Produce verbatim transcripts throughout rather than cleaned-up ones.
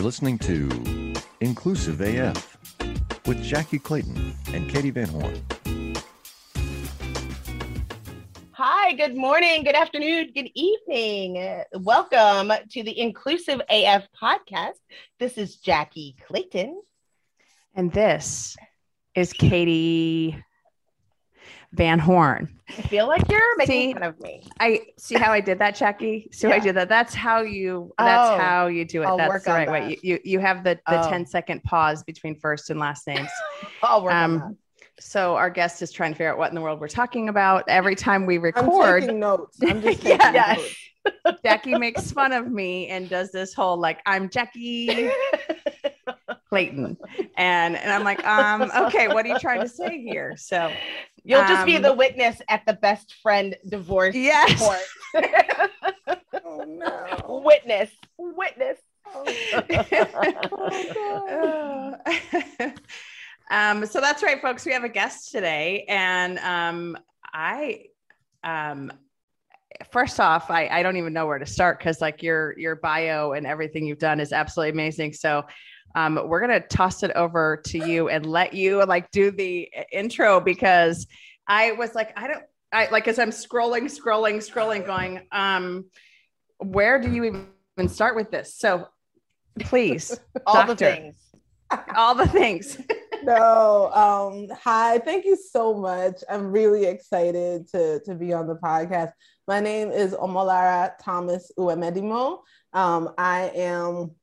You're listening to Inclusive A F with Jackie Clayton and Katie Van Horn. Hi, good morning, good afternoon, good evening. Welcome to the Inclusive A F podcast. This is Jackie Clayton. And this is Katie Van Horn. I feel like you're making see, fun of me. I see how I did that, Jackie. So Yeah. I did that. That's how you. That's Oh, how you do it. I'll That's work the on right that. way. You, you you have the the Oh. ten second pause between first and last names. I'll work on Um, that. so our guest is trying to figure out what in the world we're talking about every time we I'm record. taking notes. I'm just taking Yeah. notes. Jackie makes fun of me and does this whole like I'm Jackie Clayton, and and I'm like um okay, what are you trying to say here? So. You'll just be Um, the witness at the best friend divorce Yes. court. Oh no. Witness, witness. Oh. um, so that's right, folks. We have a guest today, and um, I, um, first off, I, I don't even know where to start because like your your bio and everything you've done is absolutely amazing. So. Um, we're gonna toss it over to you and let you like do the intro because I was like, I don't, I like as I'm scrolling, scrolling, scrolling, going, um, where do you even start with this? So please, All doctor, the things. all the things. No. Um, hi, thank you so much. I'm really excited to, to be on the podcast. My name is Omolara Thomas Uemedimo. Um, I am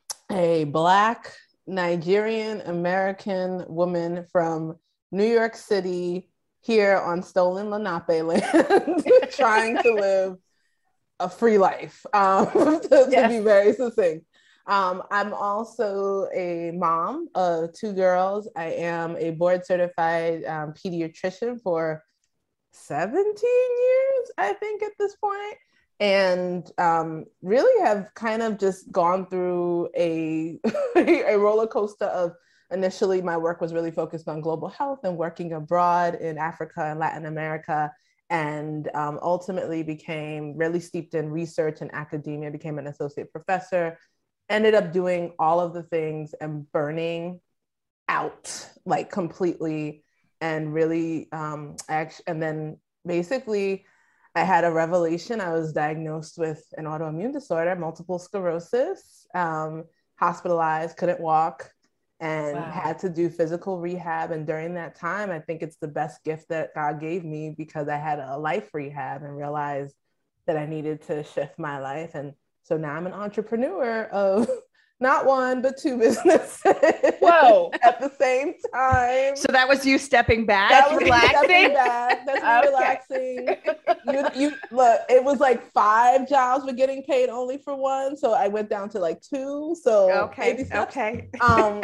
a Black Nigerian American woman from New York City here on stolen Lenape land, trying to live a free life, um, to, Yes. to be very succinct. Um, I'm also a mom of two girls. I am a board certified um, pediatrician for seventeen years, I think, at this point. And um, really have kind of just gone through a, a roller coaster of initially my work was really focused on global health and working abroad in Africa and Latin America, and um, ultimately became really steeped in research and academia, became an associate professor, ended up doing all of the things and burning out like completely and really, um, act- and then basically I had a revelation. I was diagnosed with an autoimmune disorder, multiple sclerosis, um, hospitalized, couldn't walk, and Wow. had to do physical rehab. And during that time, I think it's the best gift that God gave me because I had a life rehab and realized that I needed to shift my life. And so now I'm an entrepreneur of not one, but two businesses. Whoa. At the same time. So that was you stepping back. That was relaxing? stepping back. That's me Okay. relaxing. You, you look. It was like five jobs were getting paid only for one, so I went down to like two. So okay. baby steps. Okay. Um,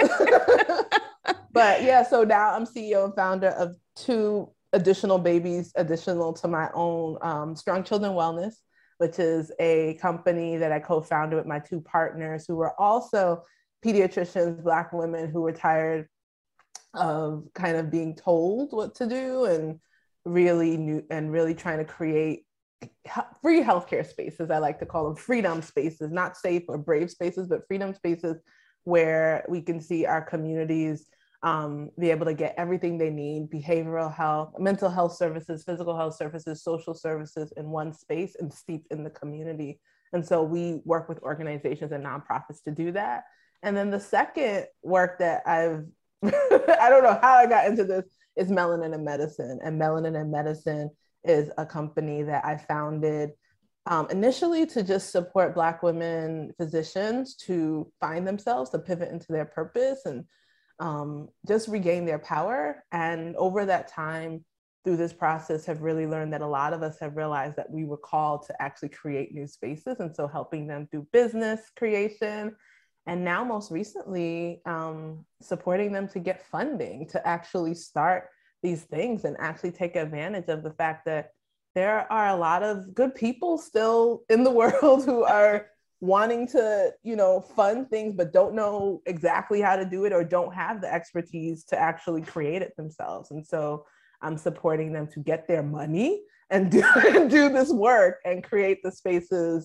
but yeah, so now I'm C E O and founder of two additional babies, additional to my own um, Strong Children Wellness, which is a company that I co-founded with my two partners who were also pediatricians, Black women who were tired of kind of being told what to do and really new and really trying to create free healthcare spaces. I like to call them freedom spaces, not safe or brave spaces, but freedom spaces where we can see our communities um, be able to get everything they need, behavioral health, mental health services, physical health services, social services in one space and steeped in the community. And so we work with organizations and nonprofits to do that. And then the second work that I've, I don't know how I got into this, is Melanin and Medicine. And Melanin and Medicine is a company that I founded um, initially to just support Black women physicians to find themselves, to pivot into their purpose and um, just regain their power. And over that time, through this process, have really learned that a lot of us have realized that we were called to actually create new spaces. And so helping them through business creation, and now most recently, um, supporting them to get funding to actually start these things and actually take advantage of the fact that there are a lot of good people still in the world who are wanting to, you know, fund things, but don't know exactly how to do it or don't have the expertise to actually create it themselves. And so I'm supporting them to get their money and do, do this work and create the spaces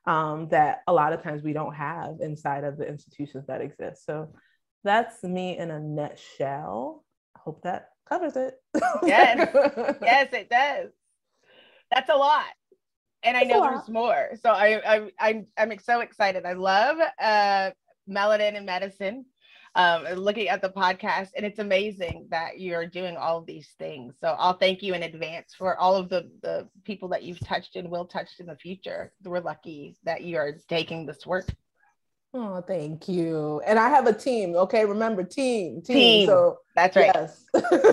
um, that a lot of times we don't have inside of the institutions that exist. So that's me in a nutshell. I hope that covers it. Yes, yes, it does. That's a lot. And I That's know there's more. So I, I, I'm, I'm so excited. I love uh, Melanin and Medicine. Um, looking at the podcast, and it's amazing that you're doing all of these things. So I'll thank you in advance for all of the, the people that you've touched and will touch in the future. We're lucky that you are taking this work. Oh, thank you. And I have a team. Okay, remember, team, team. Team. So that's right. Yes.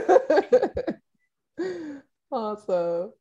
Awesome.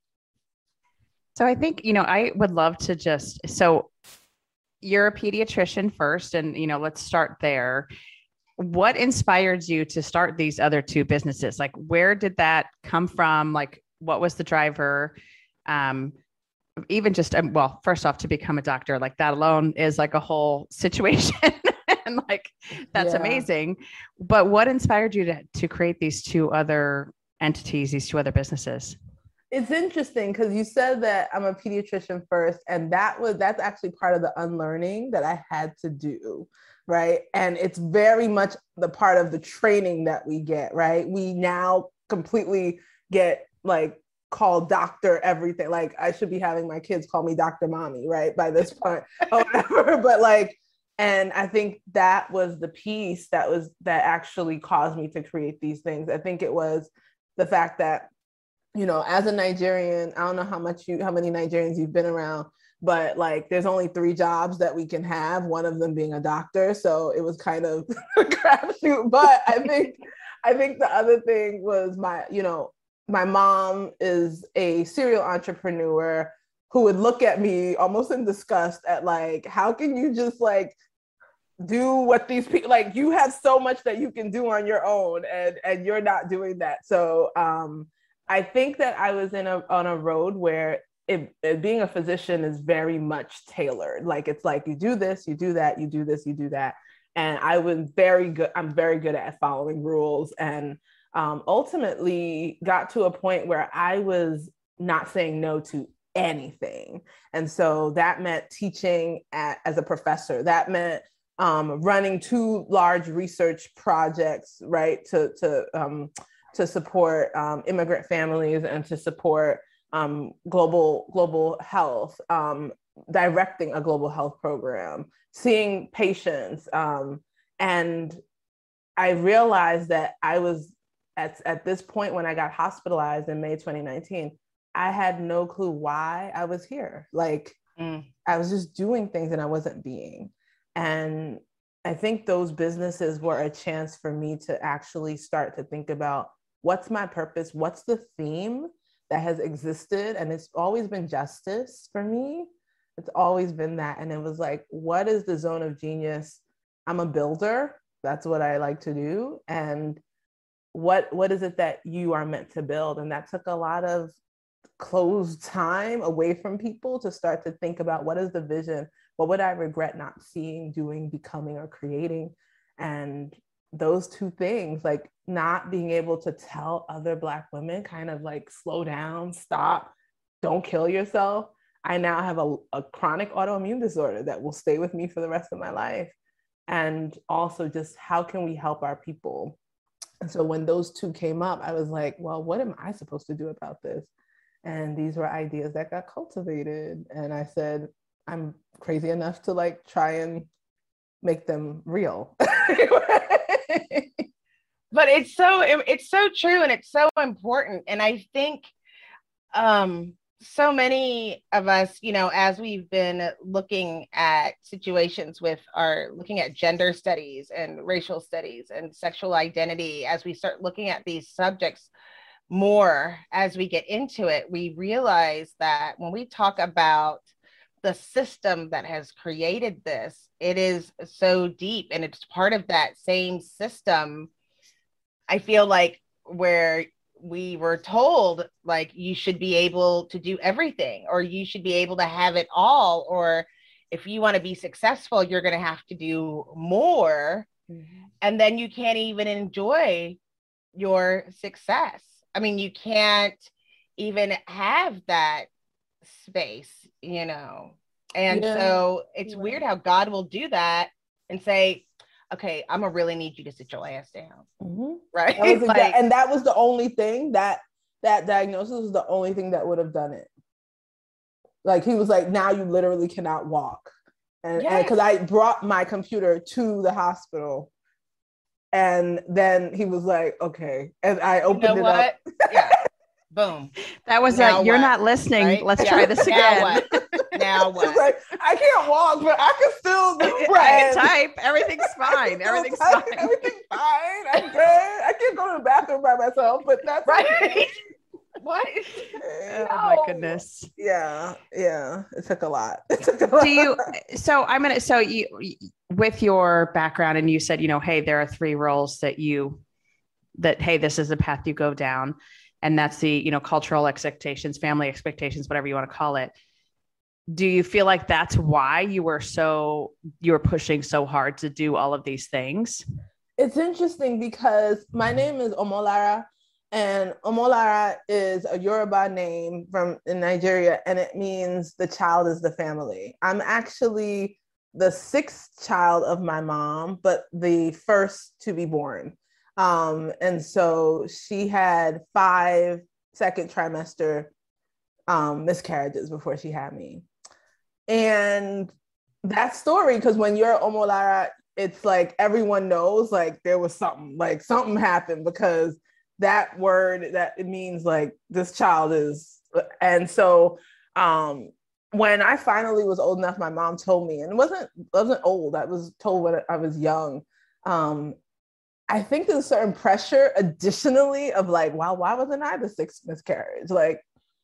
So I think, you know, I would love to just, so you're a pediatrician first, and, you know, let's start there. What inspired you to start these other two businesses? Like, where did that come from? Like, what was the driver? Um, even just, um, well, first off, to become a doctor, like that alone is like a whole situation. And like, that's Yeah. amazing. But what inspired you to, to create these two other entities, these two other businesses? It's interesting because you said that I'm a pediatrician first, and that was that's actually part of the unlearning that I had to do, right? And it's very much the part of the training that we get, right? We now completely get like called doctor everything. Like I should be having my kids call me Doctor Mommy, right? By this point or whatever. But like, and I think that was the piece that was that actually caused me to create these things. I think it was the fact that, you know, as a Nigerian, I don't know how much you, how many Nigerians you've been around, but like, there's only three jobs that we can have, one of them being a doctor. So it was kind of a crapshoot. But I think, I think the other thing was my, you know, my mom is a serial entrepreneur who would look at me almost in disgust at like, how can you just like do what these people, like you have so much that you can do on your own, and, and you're not doing that. So, um, I think that I was in a on a road where it, it, being a physician is very much tailored. Like it's like you do this, you do that, you do this, you do that. And I was very good. I'm very good at following rules, and um, ultimately got to a point where I was not saying no to anything. And so that meant teaching at, as a professor. That meant um, running two large research projects, right? To to um, to support um, immigrant families and to support um, global, global health, um, directing a global health program, seeing patients. Um, and I realized that I was at, at this point when I got hospitalized in May twenty nineteen, I had no clue why I was here. Like mm. I was just doing things and I wasn't being. And I think those businesses were a chance for me to actually start to think about, what's my purpose? What's the theme that has existed? And it's always been justice for me. It's always been that. And it was like, what is the zone of genius? I'm a builder. That's what I like to do. And what, what is it that you are meant to build? And that took a lot of closed time away from people to start to think about, what is the vision? What would I regret not seeing, doing, becoming, or creating? And those two things, like not being able to tell other Black women kind of like slow down, stop, don't kill yourself. I now have a, a chronic autoimmune disorder that will stay with me for the rest of my life. And also just how can we help our people? And so when those two came up, I was like, well, what am I supposed to do about this? And these were ideas that got cultivated. And I said, I'm crazy enough to like try and make them real. But it's so it's so true, and it's so important. And I think um so many of us, you know, as we've been looking at situations with our looking at gender studies and racial studies and sexual identity, as we start looking at these subjects more as we get into it, we realize that when we talk about the system that has created this, it is so deep, and it's part of that same system. I feel like where we were told, like, you should be able to do everything, or you should be able to have it all, or if you want to be successful, you're going to have to do more. Mm-hmm. And then you can't even enjoy your success. I mean, you can't even have that space, you know. And Yeah. so it's Yeah. weird how God will do that and say, okay, I'm gonna really need you to sit your ass down. Mm-hmm. Right. That was exa- Like, and that was the only thing that that diagnosis was the only thing that would have done it. Like he was like, now you literally cannot walk. And because yes. I brought my computer to the hospital. And then he was like, okay. And I opened You know it what? up. Yeah. Boom. That was Now a, you're what? not listening. Right? Let's Yeah. try this Now again. what? Now It's what? like, I can't walk, but I can still I can right. type. Everything's fine. Everything's Type, fine. Everything's fine. I'm good. I can't go to the bathroom by myself, but that's Right. okay. What? Oh my goodness. Yeah, yeah. It took a lot. It took a lot. Do you, so I'm going to, so you, with your background, and you said, you know, hey, there are three roles that you, that, hey, this is the path you go down. And that's the, you know, cultural expectations, family expectations, whatever you want to call it. Do you feel like that's why you were so, you were pushing so hard to do all of these things? It's interesting because my name is Omolara, and Omolara is a Yoruba name from in Nigeria, and it means the child is the family. I'm actually the sixth child of my mom, but the first to be born. Um, and so she had five second trimester um, miscarriages before she had me. And that story, because when you're Omolara, it's like everyone knows like there was something, like something happened, because that word, that it means like this child is. And so um, when I finally was old enough, my mom told me, and it wasn't, wasn't old, I was told when I was young. Um, I think there's a certain pressure additionally of like, wow, why wasn't I the sixth miscarriage? Like,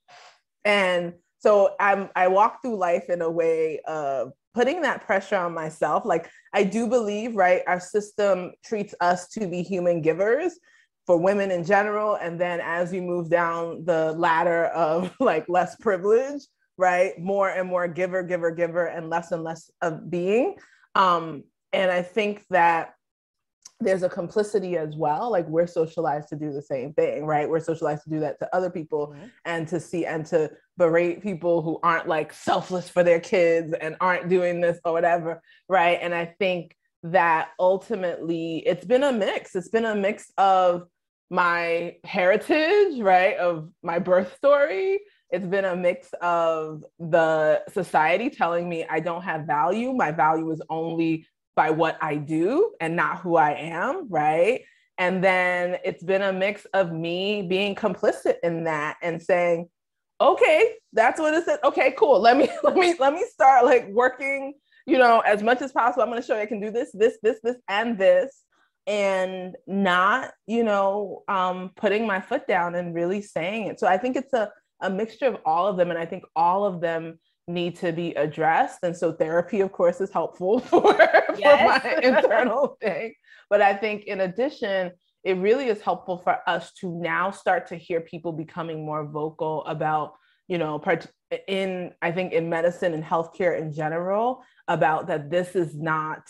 and so I'm, I walk through life in a way of putting that pressure on myself. Like, I do believe, right, our system treats us to be human givers for women in general. And then as we move down the ladder of like less privilege, right, more and more giver, giver, giver, and less and less of being. Um, and I think that there's a complicity as well. Like, we're socialized to do the same thing, right? We're socialized to do that to other people, mm-hmm. and to see and to berate people who aren't like selfless for their kids and aren't doing this or whatever, right? And I think that ultimately it's been a mix. It's been a mix of my heritage, right? Of my birth story. It's been a mix of the society telling me I don't have value. My value is only by what I do and not who I am, right? And then it's been a mix of me being complicit in that and saying, okay, that's what it says. Okay, cool. Let me, let me, let me start like working, you know, as much as possible. I'm going to show you I can do this, this, this, this, and this, and not, you know, um, putting my foot down and really saying it. So I think it's a, a mixture of all of them. And I think all of them need to be addressed. And so therapy, of course, is helpful for, yes. for my internal thing. But I think in addition, it really is helpful for us to now start to hear people becoming more vocal about, you know, part in, I think in medicine and healthcare in general, about that this is not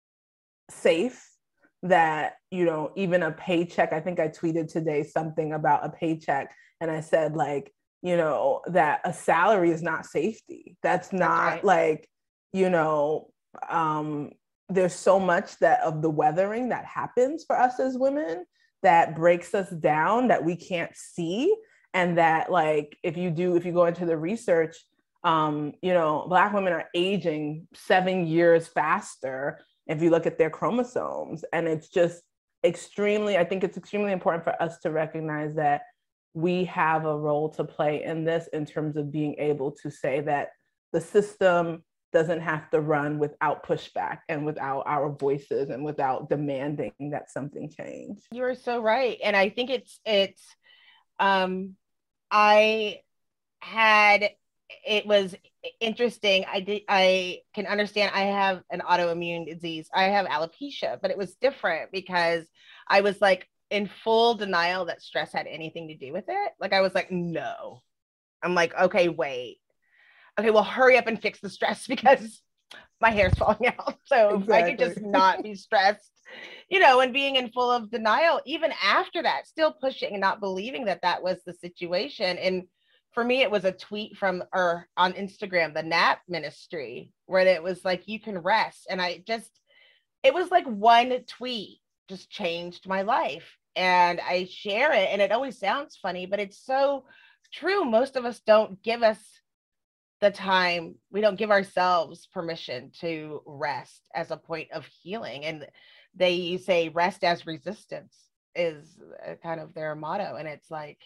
safe, that, you know, even a paycheck, I think I tweeted today something about a paycheck, and I said like, you know, that a salary is not safety. That's not That's right. like, you know, um, there's so much that of the weathering that happens for us as women that breaks us down that we can't see. And that like, if you do, if you go into the research, um, you know, Black women are aging seven years faster if you look at their chromosomes. And it's just extremely, I think it's extremely important for us to recognize that we have a role to play in this, in terms of being able to say that the system doesn't have to run without pushback and without our voices and without demanding that something change. You're so right. And I think it's, it's, um, I had, it was interesting. I did, I can understand I have an autoimmune disease. I have alopecia, but it was different because I was like, in full denial that stress had anything to do with it. Like, I was like, no. I'm like, okay, wait. Okay, well, hurry up and fix the stress because my hair's falling out. So exactly. If I could just not be stressed, you know, and being in full of denial, even after that, still pushing and not believing that that was the situation. And for me, it was a tweet from, or on Instagram, the Nap Ministry, where it was like, you can rest. And I just, it was like one tweet just changed my life. And I share it, and it always sounds funny, but it's so true. Most of us don't give us the time. We don't give ourselves permission to rest as a point of healing. And they say rest as resistance is kind of their motto. And it's like,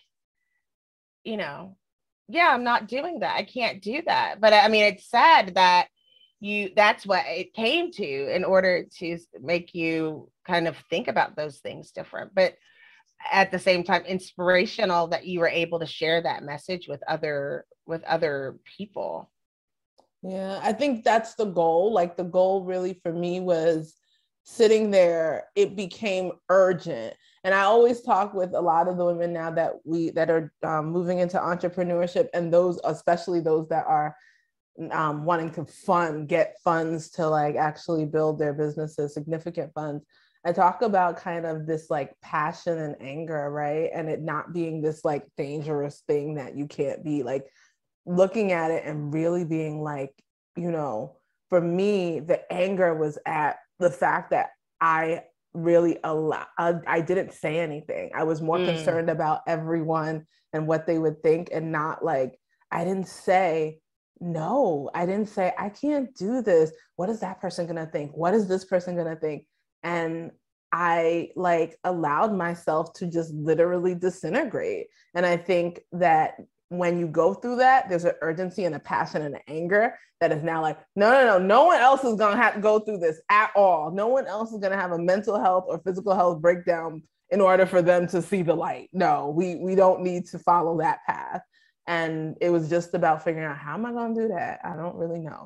you know, yeah, I'm not doing that. I can't do that. But I mean, it's sad that you, that's what it came to in order to make you kind of think about those things different. But at the same time, inspirational that you were able to share that message with other, with other people. Yeah, I think that's the goal. Like the goal really for me was sitting there, it became urgent. And I always talk with a lot of the women now that we, that are um, moving into entrepreneurship, and those, especially those that are um, wanting to fund, get funds to like actually build their businesses, significant funds. I talk about kind of this like passion and anger, right? And it not being this like dangerous thing that you can't be, like looking at it and really being like, you know, for me, the anger was at the fact that I really allow, I, I didn't say anything. I was more mm. concerned about everyone and what they would think, and not like, I didn't say, no, I didn't say, I can't do this. What is that person going to think? What is this person going to think? And I like allowed myself to just literally disintegrate. And I think that when you go through that, there's an urgency and a passion and an anger that is now like, no, no, no, no one else is going to have to go through this at all. No one else is going to have a mental health or physical health breakdown in order for them to see the light. No, we, we don't need to follow that path. And it was just about figuring out, how am I going to do that? I don't really know.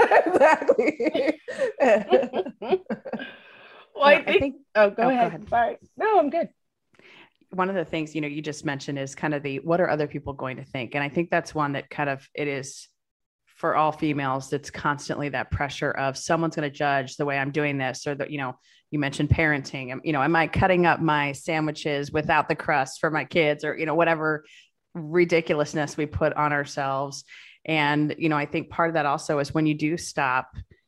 Exactly. Well, I think, I think, oh, go, oh ahead. go ahead. Sorry. No, I'm good. One of the things, you know, you just mentioned is kind of the, what are other people going to think? And I think that's one that kind of, it is for all females, it's constantly that pressure of someone's going to judge the way I'm doing this, or that, you know, you mentioned parenting, you know, am I cutting up my sandwiches without the crust for my kids, or, you know, whatever ridiculousness we put on ourselves. And, you know, I think part of that also is when you do stop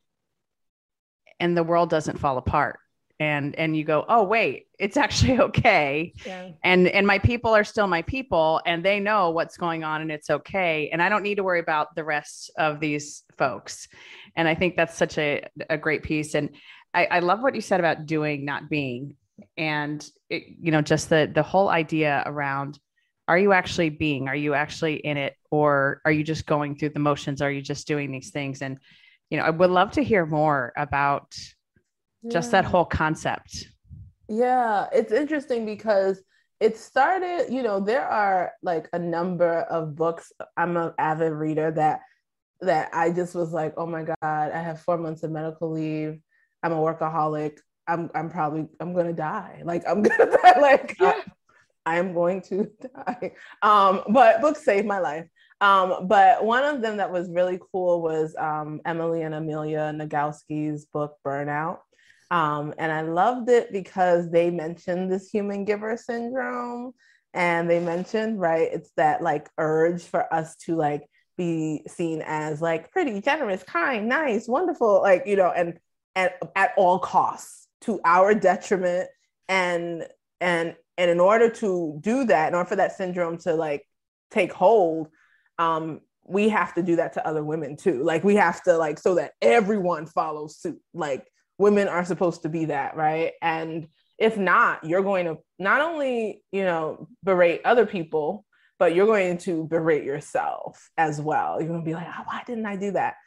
and the world doesn't fall apart, and, and you go, oh, wait, it's actually okay. Yeah. And, and my people are still my people, and they know what's going on, and it's okay. And I don't need to worry about the rest of these folks. And I think that's such a, a great piece. And I, I love what you said about doing, not being, and it, you know, just the, the whole idea around, are you actually being, are you actually in it? Or are you just going through the motions? Are you just doing these things? And, you know, I would love to hear more about just yeah. that whole concept. Yeah, it's interesting because it started, you know, there are like a number of books. I'm an avid reader that, that I just was like, oh my God, I have four months of medical leave. I'm a workaholic. I'm, I'm probably, I'm going to die. Like, I'm going to die. Like, yeah. I, I am going to die. Um, but books saved my life. Um, but one of them that was really cool was um, Emily and Amelia Nagoski's book, Burnout. Um, and I loved it because they mentioned this human giver syndrome, and they mentioned, right, it's that like urge for us to like be seen as like pretty, generous, kind, nice, wonderful, like, you know, and, and at all costs, to our detriment. And, and, and in order to do that, in order for that syndrome to like take hold, um, we have to do that to other women too. Like we have to like, so that everyone follows suit, like women are supposed to be that, right? And if not, you're going to not only, you know, berate other people, but you're going to berate yourself as well. You're going to be like, oh, why didn't I do that?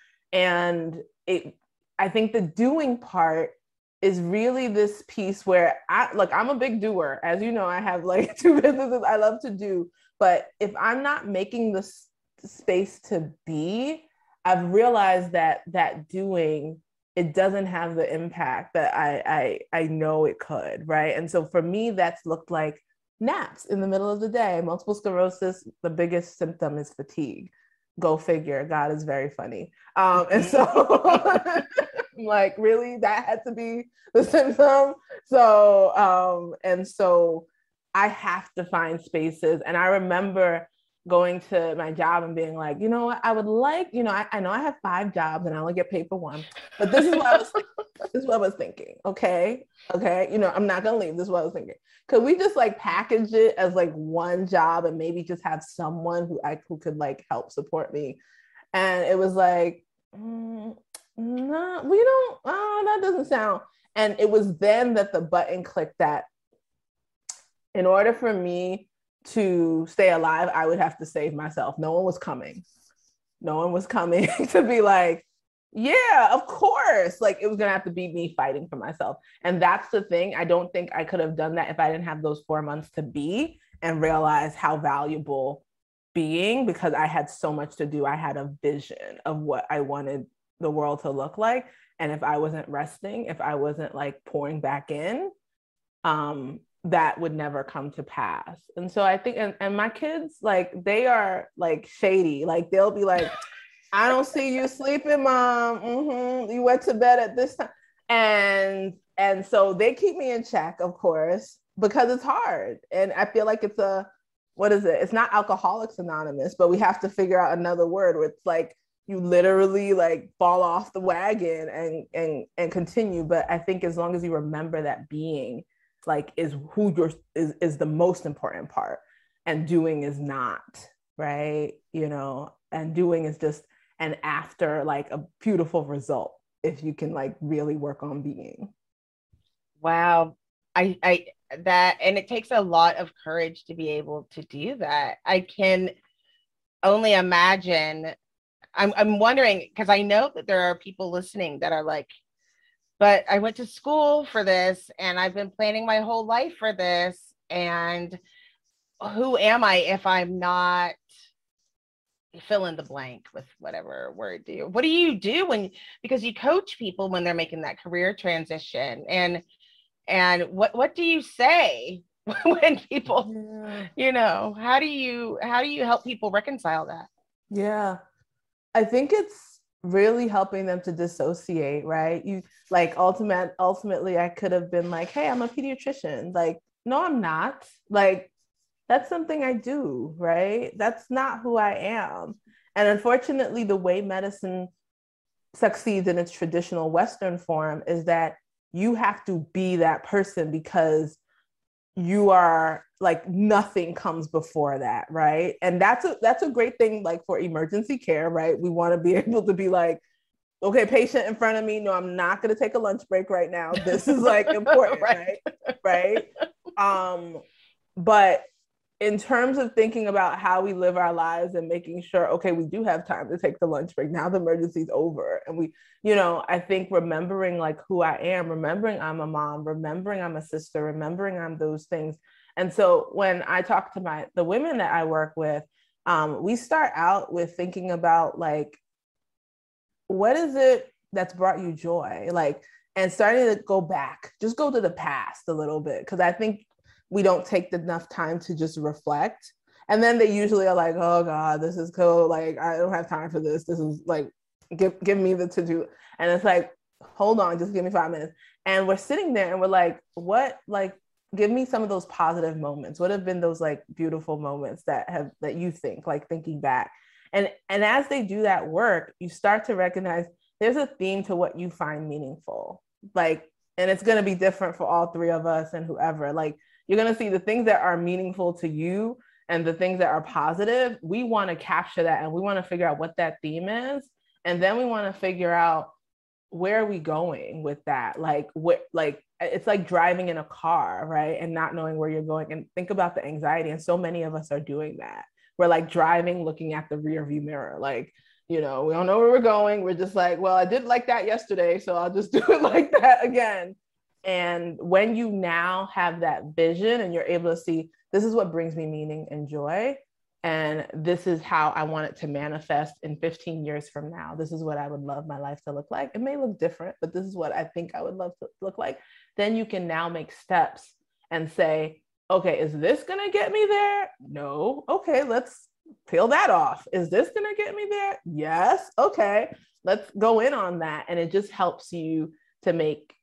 And it, I think the doing part is really this piece where I, look, I'm a big doer. As you know, I have like two businesses I love to do, but if I'm not making the s- space to be, I've realized that that doing, it doesn't have the impact that I, I, I know it could, right? And so for me, that's looked like naps in the middle of the day. Multiple sclerosis, the biggest symptom is fatigue. Go figure, God is very funny. Um, and so like, really, that had to be the symptom. So, um, and so I have to find spaces. And I remember going to my job and being like, you know what, I would like, you know, I, I know I have five jobs and I only get paid for one, but this is what I was this is what I was thinking. Okay. Okay. You know, I'm not gonna leave. This is what I was thinking. Could we just like package it as like one job and maybe just have someone who I who could like help support me? And it was like, mm, no, we don't, oh, that doesn't sound. And it was then that the button clicked that in order for me to stay alive, I would have to save myself. No one was coming. No one was coming to be like, yeah, of course. Like, it was going to have to be me fighting for myself. And that's the thing. I don't think I could have done that if I didn't have those four months to be and realize how valuable being, because I had so much to do. I had a vision of what I wanted the world to look like. And if I wasn't resting, if I wasn't like pouring back in, um, that would never come to pass. And so I think, and, and my kids, like, they are like shady. Like, they'll be like, I don't see you sleeping, mom. Mm-hmm. You went to bed at this time. And, and so they keep me in check, of course, because it's hard. And I feel like it's a, what is it? It's not Alcoholics Anonymous, but we have to figure out another word where it's like, you literally like fall off the wagon and, and, and continue. But I think as long as you remember that being like is who you're, is, is the most important part, and doing is not, right? You know, and doing is just an after, like a beautiful result if you can like really work on being. Wow. I, I, that, and it takes a lot of courage to be able to do that. I can only imagine. I'm, I'm wondering, because I know that there are people listening that are like, but I went to school for this and I've been planning my whole life for this. And who am I if I'm not, fill in the blank with whatever word do you, what do you do when, because you coach people when they're making that career transition, and, and what, what do you say when people, yeah. you know, how do you, how do you help people reconcile that? Yeah. I think it's really helping them to dissociate, right? You like ultimate, ultimately, I could have been like, hey, I'm a pediatrician. Like, no, I'm not. Like, that's something I do, right? That's not who I am. And unfortunately, the way medicine succeeds in its traditional Western form is that you have to be that person because you are like, nothing comes before that, right? And that's a that's a great thing, like for emergency care, right? We want to be able to be like, okay, patient in front of me, no, I'm not going to take a lunch break right now. This is like important, right? Right. Um, but in terms of thinking about how we live our lives and making sure, okay, we do have time to take the lunch break. Now the emergency's over. And we, you know, I think remembering like who I am, remembering I'm a mom, remembering I'm a sister, remembering I'm those things. And so when I talk to my, the women that I work with, um, we start out with thinking about like, what is it that's brought you joy? Like, and starting to go back, just go to the past a little bit. Cause I think we don't take enough time to just reflect. And then they usually are like, oh God, this is cool. Like, I don't have time for this. This is like, give, give me the to-do. And it's like, hold on, just give me five minutes. And we're sitting there and we're like, what, like, give me some of those positive moments. What have been those like beautiful moments that have, that you think, like thinking back. And, and as they do that work, you start to recognize there's a theme to what you find meaningful. Like, and it's going to be different for all three of us and whoever. Like, you're going to see the things that are meaningful to you and the things that are positive. We want to capture that and we want to figure out what that theme is. And then we want to figure out, where are we going with that? Like, what, like, it's like driving in a car, right? And not knowing where you're going. And think about the anxiety. And so many of us are doing that. We're like driving, looking at the rear view mirror. Like, you know, we don't know where we're going. We're just like, well, I did like that yesterday, so I'll just do it like that again. And when you now have that vision and you're able to see, this is what brings me meaning and joy, and this is how I want it to manifest in fifteen years from now. This is what I would love my life to look like. It may look different, but this is what I think I would love to look like. Then you can now make steps and say, okay, is this going to get me there? No. Okay, let's peel that off. Is this going to get me there? Yes. Okay, let's go in on that. And it just helps you to make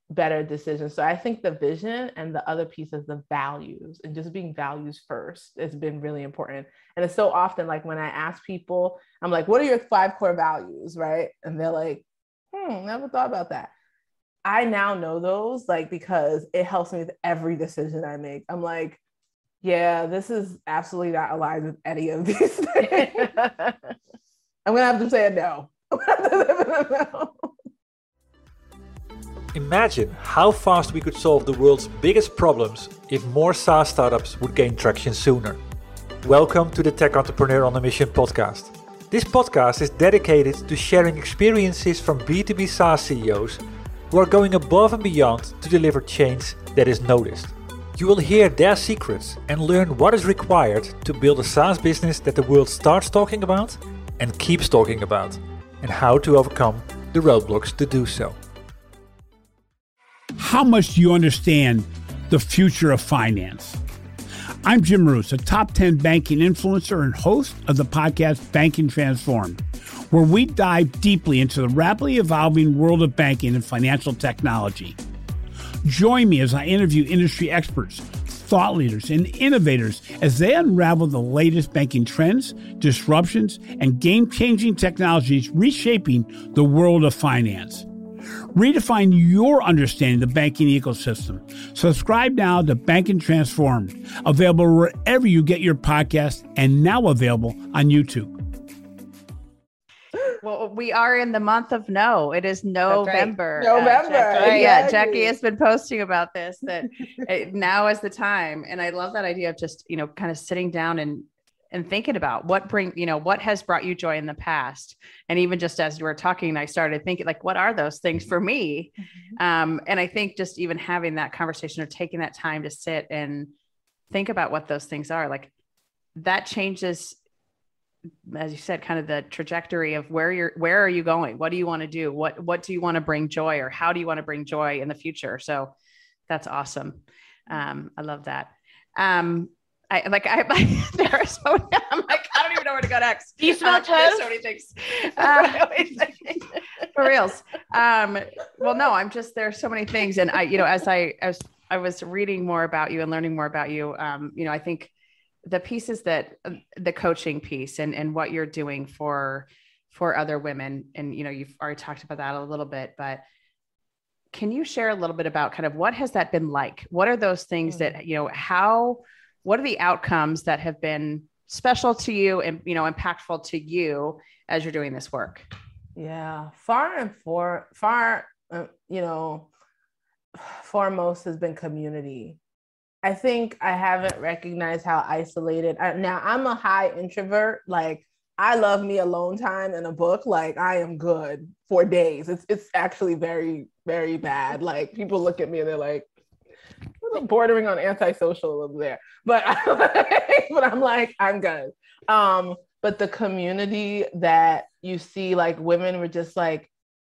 better decisions. So I think the vision and the other piece is the values, and just being values first has been really important. And it's so often like when I ask people, I'm like, what are your five core values, right? And they're like, hmm, never thought about that. I now know those, like, because it helps me with every decision I make. I'm like, yeah, this is absolutely not aligned with any of these things. I'm gonna have to say a no. I'm gonna have to say a no. Imagine how fast we could solve the world's biggest problems if more SaaS startups would gain traction sooner. Welcome to the Tech Entrepreneur on a Mission podcast. This podcast is dedicated to sharing experiences from B two B SaaS C E Os who are going above and beyond to deliver change that is noticed. You will hear their secrets and learn what is required to build a SaaS business that the world starts talking about and keeps talking about, and how to overcome the roadblocks to do so. How much do you understand the future of finance? I'm Jim Roos, a top ten banking influencer and host of the podcast Banking Transformed, where we dive deeply into the rapidly evolving world of banking and financial technology. Join me as I interview industry experts, thought leaders, and innovators as they unravel the latest banking trends, disruptions, and game-changing technologies reshaping the world of finance. Redefine your understanding of the banking ecosystem. Subscribe now to Banking Transformed, available wherever you get your podcast and now available on YouTube. Well, we are in the month of no. It is November. Right. November. Uh, Jackie, exactly. Yeah, Jackie has been posting about this, that it, now is the time. And I love that idea of just, you know, kind of sitting down and and thinking about what bring, you know, what has brought you joy in the past. And even just as you were talking, I started thinking, like, what are those things for me? Mm-hmm. Um, and I think just even having that conversation or taking that time to sit and think about what those things are, like, that changes, as you said, kind of the trajectory of where you're, where are you going? What do you want to do? What, what do you want to bring joy, or how do you want to bring joy in the future? So that's awesome. Um, I love that. Um, I like, I, I there are so many, I'm like, I don't even know where to go next. Do you smell uh, toast? There's so many things. Uh, for reals. Um, well, no, I'm just, there are so many things. And I, you know, as I, as I was reading more about you and learning more about you, um, you know, I think the pieces that uh, the coaching piece and, and what you're doing for, for other women. And, you know, you've already talked about that a little bit, but can you share a little bit about kind of what has that been like? What are those things mm-hmm. that, you know, how, what are the outcomes that have been special to you and, you know, impactful to you as you're doing this work? Yeah, far and for far, uh, you know, foremost has been community. I think I haven't recognized how isolated. I, now I'm a high introvert. Like, I love me alone time in a book. Like, I am good for days. It's it's actually very, very bad. Like, people look at me and they're like, bordering on antisocial over there, but but I'm like, I'm good. Um, but the community that you see, like, women were just like,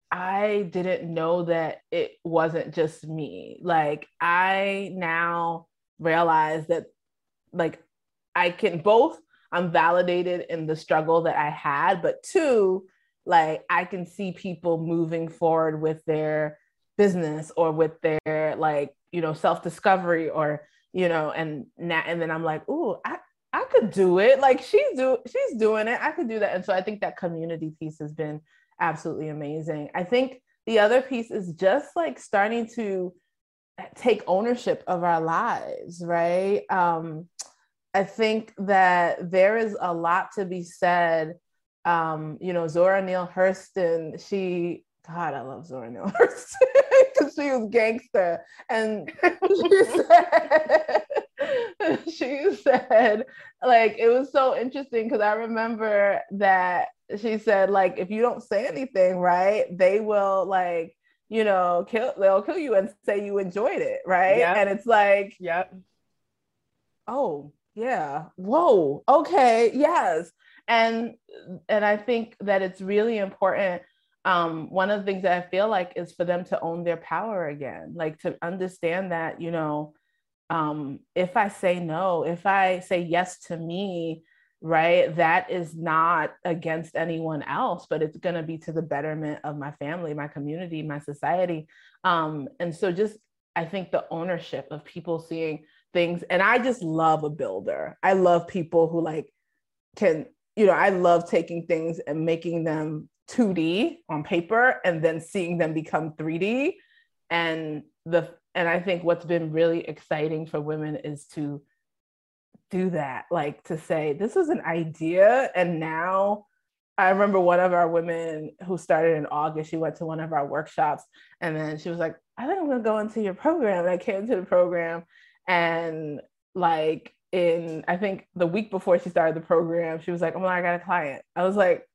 I didn't know that it wasn't just me. Like, I now realize that, like, I can both, I'm validated in the struggle that I had, but two, like, I can see people moving forward with their business or with their, like, you know, self-discovery, or, you know, and now, and then I'm like, ooh, I, I could do it. Like, she's do, she's doing it. I could do that. And so I think that community piece has been absolutely amazing. I think the other piece is just like starting to take ownership of our lives, right? Um, I think that there is a lot to be said. Um, you know, Zora Neale Hurston, she, God, I love Zora Neale Hurston because she was gangster. And she said, she said, like, it was so interesting because I remember that she said, like, if you don't say anything, right, they will, like, you know, kill, they'll kill you and say you enjoyed it, right? Yep. And it's like, yep. Oh, yeah. Whoa. Okay. Yes. And, and I think that it's really important. Um, one of the things that I feel like is for them to own their power again, like to understand that, you know, um, if I say no, if I say yes to me, right, that is not against anyone else, but it's going to be to the betterment of my family, my community, my society. Um, and so just, I think the ownership of people seeing things, and I just love a builder. I love people who like can, you know, I love taking things and making them two D on paper and then seeing them become three D. And the, and I think what's been really exciting for women is to do that, like to say, this was an idea. And now I remember one of our women who started in August, she went to one of our workshops and then she was like, I think I'm gonna go into your program. And I came to the program and like in, I think the week before she started the program, she was like, oh my, I got a client. I was like,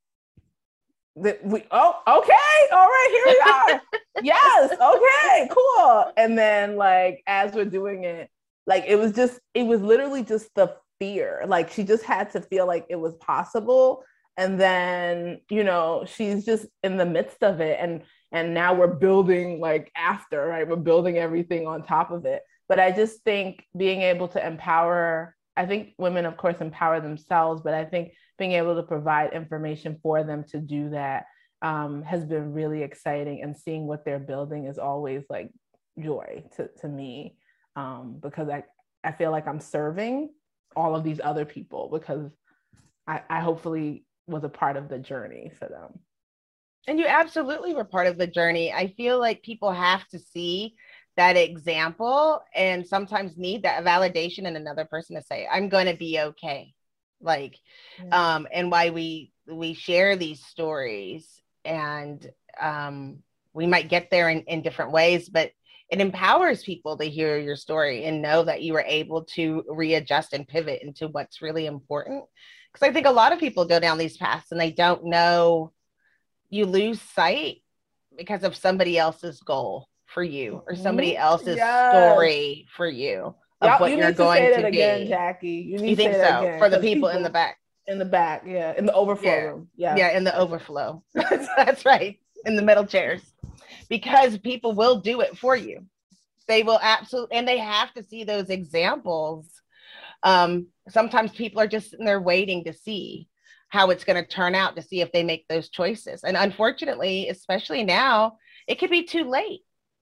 we, oh, okay, all right, here we are. Yes, okay, cool. And then like, as we're doing it, like, it was just, it was literally just the fear. Like she just had to feel like it was possible. And then, you know, she's just in the midst of it. And, and now we're building like after, right? We're building everything on top of it. But I just think being able to empower, I think women, of course, empower themselves, but I think being able to provide information for them to do that um, has been really exciting. And seeing what they're building is always like joy to, to me, um, because I, I feel like I'm serving all of these other people because I, I hopefully was a part of the journey for them. And you absolutely were part of the journey. I feel like people have to see that example and sometimes need that validation in another person to say, I'm going to be okay. Like, yeah. um, and why we, we share these stories and um, we might get there in, in different ways, but it empowers people to hear your story and know that you were able to readjust and pivot into what's really important. Because I think a lot of people go down these paths and they don't know, you lose sight because of somebody else's goal for you or somebody else's yes. story for you of yep, what you you're need going to, say to that be. Again, Jackie. You, need you think to say so? That again, for the people, people in the back. In the back, yeah. In the overflow yeah. room. Yeah. Yeah, in the overflow. That's right. In the middle chairs. Because people will do it for you. They will absolutely, and they have to see those examples. Um, sometimes people are just sitting there waiting to see how it's going to turn out, to see if they make those choices. And unfortunately, especially now, it could be too late.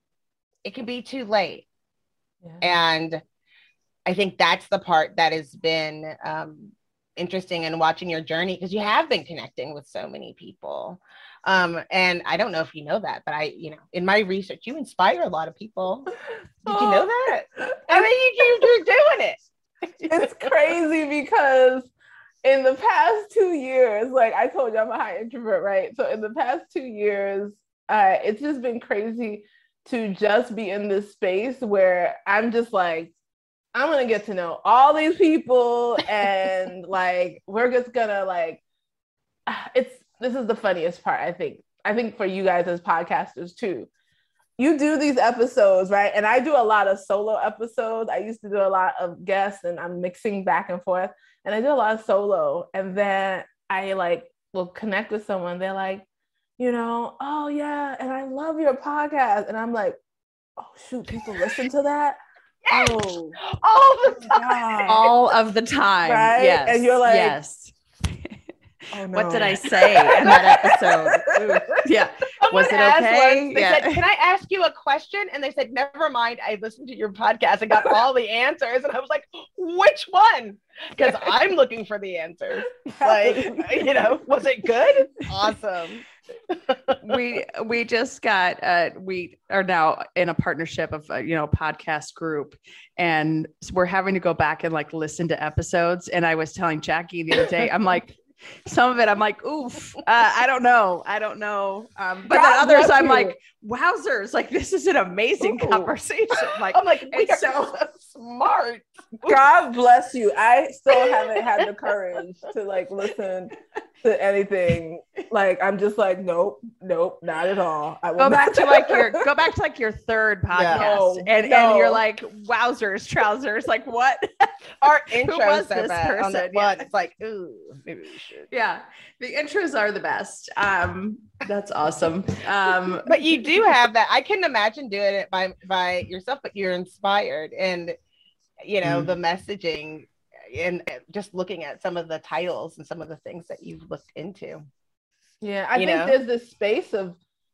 It can be too late. Yeah. And I think that's the part that has been um, interesting in watching your journey, because you have been connecting with so many people. Um, and I don't know if you know that, but I, you know, in my research, you inspire a lot of people. Did oh, you know that? I mean, you, you're doing it. It's crazy because in the past two years, like I told you, I'm a high introvert, right? So in the past two years, uh, it's just been crazy to just be in this space where I'm just like, I'm going to get to know all these people and like, we're just going to like, it's, this is the funniest part, I think. I think for you guys as podcasters too. You do these episodes, right? And I do a lot of solo episodes. I used to do a lot of guests and I'm mixing back and forth. And I do a lot of solo. And then I like will connect with someone. They're like, you know, oh yeah, and I love your podcast. And I'm like, oh shoot, people listen to that? Yes. Oh, all the time. All of the time. Right? Yes. And you're like, yes. Oh, no. What did I say in that episode? Yeah. Someone was it okay? Once, they yeah. said, can I ask you a question? And they said, never mind. I listened to your podcast and got all the answers. And I was like, which one? Because I'm looking for the answers. Like, you know, was it good? Awesome. we we just got uh we are now in a partnership of a, you know, podcast group, and we're having to go back and like listen to episodes. And I was telling Jackie the other day, I'm like, some of it I'm like, oof, uh, I don't know I don't know um but then others I'm you. like, wowzers, like this is an amazing Ooh. conversation. Like I'm like, we are so, so smart. God bless you. I still haven't had the courage to like listen to anything. Like I'm just like, nope, nope, not at all. I will go back not. to like your go back to like your third podcast, yeah. no, and, no. and you're like, wowzers, trousers, like what? Our intros are bad on that yeah. one. It's like, ooh, maybe we should. Yeah, the intros are the best. Um, that's awesome. Um, but you do have that. I couldn't imagine doing it by by yourself, but you're inspired, and you know mm. the messaging, and just looking at some of the titles and some of the things that you've looked into. Yeah, I you think know? there's this space of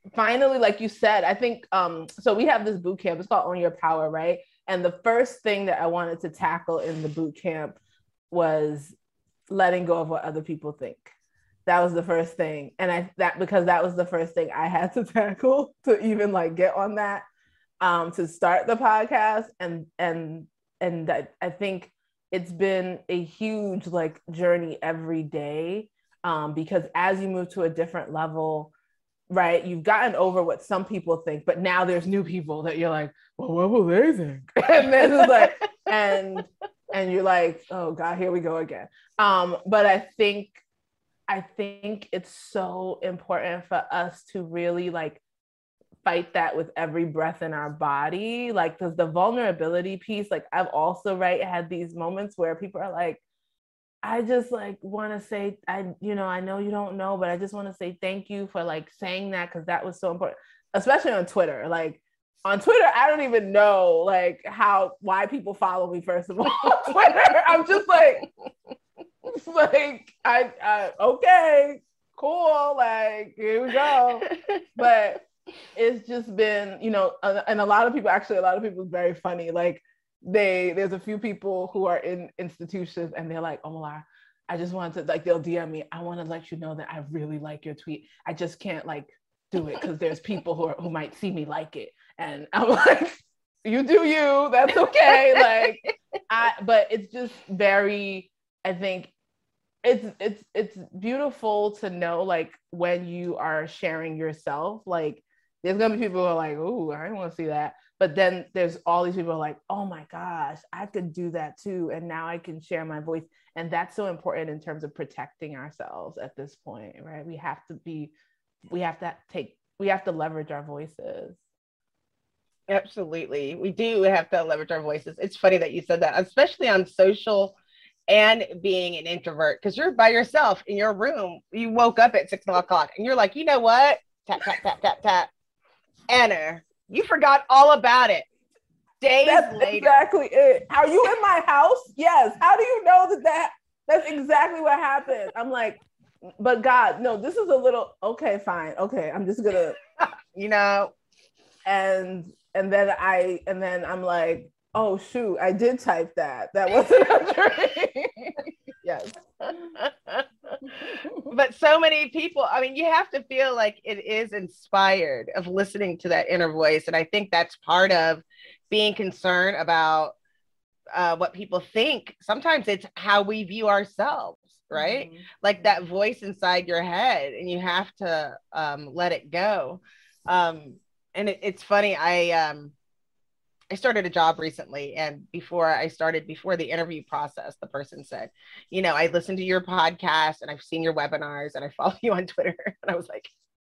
finally, like you said, I think, um, so we have this boot camp, it's called Own Your Power, right? And the first thing that I wanted to tackle in the boot camp was letting go of what other people think. That was the first thing. And I, that, because that was the first thing I had to tackle to even like get on that, um, to start the podcast. And, and, and that, I think it's been a huge like journey every day. Um, because as you move to a different level, right, you've gotten over what some people think, but now there's new people that you're like, well, what will they think? And then it's like, and, and you're like, oh God, here we go again. Um, but I think, I think it's so important for us to really like fight that with every breath in our body. Like, because the vulnerability piece, like I've also, right, had these moments where people are like, I just like want to say, I, you know, I know you don't know, but I just want to say thank you for like saying that, because that was so important, especially on Twitter. Like on Twitter, I don't even know like how, why people follow me, first of all. On Twitter, I'm just like, like, I, I, okay, cool, like, here we go. But it's just been, you know, and a lot of people, actually, a lot of people is very funny. Like, they, there's a few people who are in institutions and they're like, oh, Malar, I just wanted to, like, they'll D M me, I want to let you know that I really like your tweet. I just can't, like, do it because there's people who are, who might see me like it. And I'm like, you do you, that's okay. Like, I, but it's just very, I think, it's it's it's beautiful to know, like, when you are sharing yourself, like there's gonna be people who are like, oh, I don't want to see that, but then there's all these people who are like, oh my gosh, I could do that too, and now I can share my voice. And that's so important in terms of protecting ourselves at this point, right? We have to be, we have to take, we have to leverage our voices. Absolutely, we do have to leverage our voices. It's funny that you said that, especially on social. And being an introvert, because you're by yourself in your room. You woke up at six o'clock and you're like, you know what? Tap, tap, tap, tap, tap. Enter. You forgot all about it. Days That's later. Exactly it. Are you in my house? Yes. How do you know that, that that's exactly what happened? I'm like, but God, no, this is a little, okay, fine. Okay, I'm just gonna, you know. And and then I, and then I'm like, oh shoot, I did type that. That wasn't a dream. Yes. But so many people, I mean, you have to feel like it is inspired of listening to that inner voice. And I think that's part of being concerned about uh, what people think. Sometimes it's how we view ourselves, right? Mm-hmm. Like that voice inside your head, and you have to um, let it go. Um, and it, it's funny, I, um, I started a job recently, and before I started, before the interview process, the person said, you know, I listened to your podcast and I've seen your webinars and I follow you on Twitter. And I was like,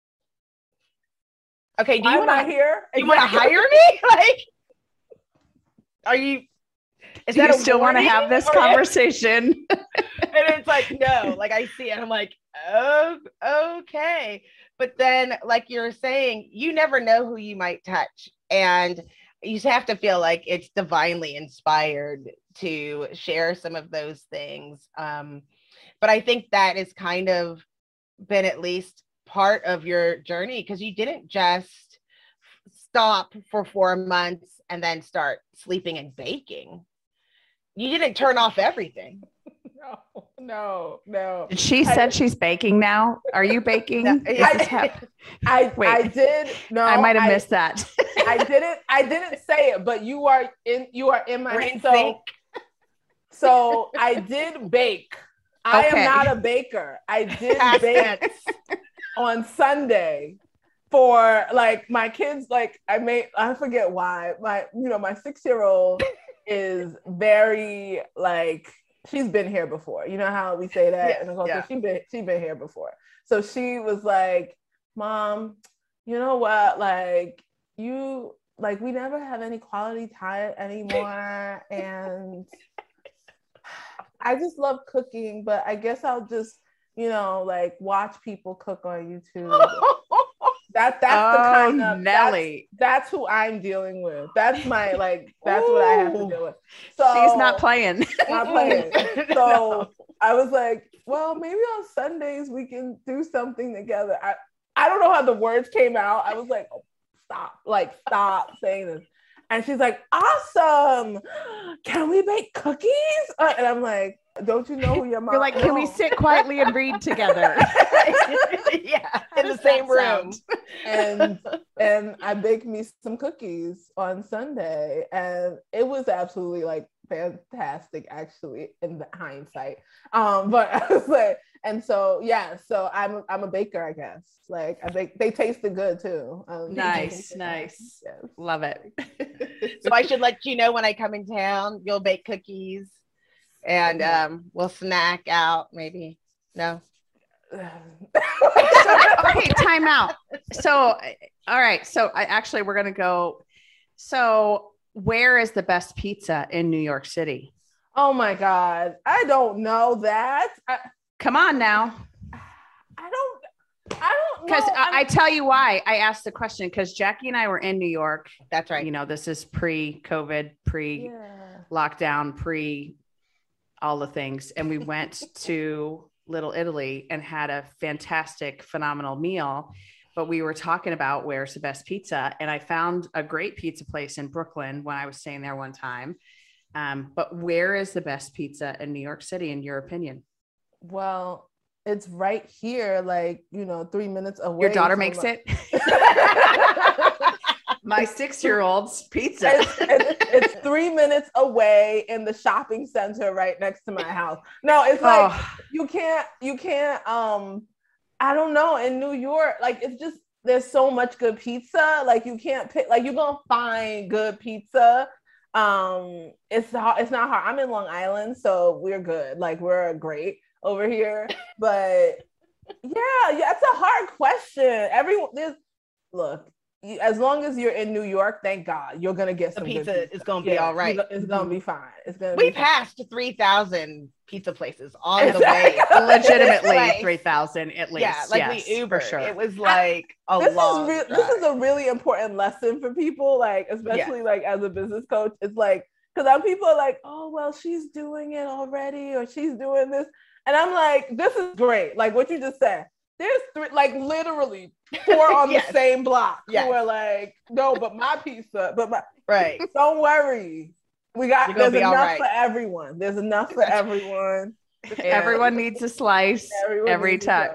okay, do you want to here? You want to hire me? Like, are you, is do that you still want to have this conversation? And it's like, no, like I see it. I'm like, oh, okay. But then, like you're saying, you never know who you might touch. And you have to feel like it's divinely inspired to share some of those things. Um, but I think that is kind of been at least part of your journey, because you didn't just stop for four months and then start sleeping and baking. You didn't turn off everything. No, no, no. She said I, she's baking now. Are you baking? No, I, I, Wait, I did. No, I might have I, missed that. I didn't. I didn't say it, but you are in. You are in my. In so, so I did bake. I okay. am not a baker. I did bake on Sunday for like my kids. Like I made. I forget why. My, you know, my six-year-old is very like. She's been here before. You know how we say that? Yeah, and yeah. she been she been here before. So she was like, Mom, you know what? Like you like we never have any quality time anymore. And I just love cooking, but I guess I'll just, you know, like watch people cook on YouTube. That that's oh, the kind of Nelly. That's, that's who I'm dealing with. That's my like. That's Ooh. What I have to deal with. So she's not playing. Not playing. So no. I was like, well, maybe on Sundays we can do something together. I I I don't know how the words came out. I was like, oh, stop, like, stop saying this. And she's like, awesome. Can we bake cookies? Uh, and I'm like, don't you know who your mom You're like, can we sit quietly and read together? Yeah, in the same room. and and I baked me some cookies on Sunday, and it was absolutely like fantastic, actually, in the hindsight. Um, but I was like, and so yeah, so I'm I'm a baker, I guess. Like I bake, they tasted good too. Um, nice, nice, yes. Love it. So I should let you know when I come in town. You'll bake cookies, and um, we'll snack out. Maybe no. So, okay, time out. So, all right. So, I actually we're gonna go. So, where is the best pizza in New York City? Oh my God, I don't know that. I, Come on now. I don't. I don't Because know. I, I tell you why I asked the question. Because Jackie and I were in New York. That's right. You know, this is pre-COVID, pre-lockdown, Yeah. pre all the things, and we went to Little Italy and had a fantastic, phenomenal meal. But we were talking about where's the best pizza. And I found a great pizza place in Brooklyn when I was staying there one time. Um, but where is the best pizza in New York City, in your opinion? Well, it's right here, like, you know, three minutes away. Your daughter from makes my- it? My six-year-old's pizza. It's, it's, it's three minutes away in the shopping center right next to my house. No, it's like, Oh. you can't, you can't, um, I don't know, in New York, like, it's just, there's so much good pizza. Like, you can't pick, like, you're going to find good pizza. Um, it's hard, it's not hard. I'm in Long Island, so we're good. Like, we're great over here. But yeah, yeah, it's a hard question. Everyone, there's, look, as long as you're in New York, thank God, you're gonna get The some pizza, good pizza. is going to be Yeah, all right. It's gonna be fine. It's gonna. We be fine. passed three thousand pizza places on the way. Legitimately Like, three thousand at least. Yeah, like yes, we Uber. for sure. It was like a This long is re- drive. this is a really important lesson for people, like especially like as a business coach. It's like because some people are like, oh well, she's doing it already, or she's doing this, and I'm like, this is great. Like what you just said. There's three, like literally four on Yes. the same block Yes. who are like, no, but my pizza, but my Right. don't worry. We got You're gonna there's be all enough right. for everyone. There's enough for everyone. And Everyone needs a slice everyone every needs time.